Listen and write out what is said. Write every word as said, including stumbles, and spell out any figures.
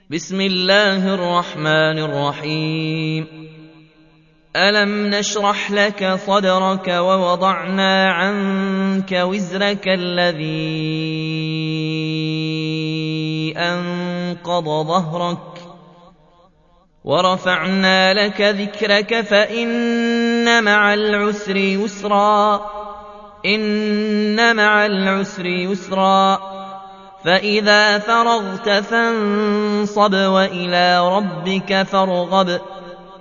بسم الله الرحمن الرحيم ألم نشرح لك صدرك ووضعنا عنك وزرك الذي أنقض ظهرك ورفعنا لك ذكرك فإن مع العسر يسرا إن مع العسر يسرا فإذا فرغت فانصب وإلى ربك فارغب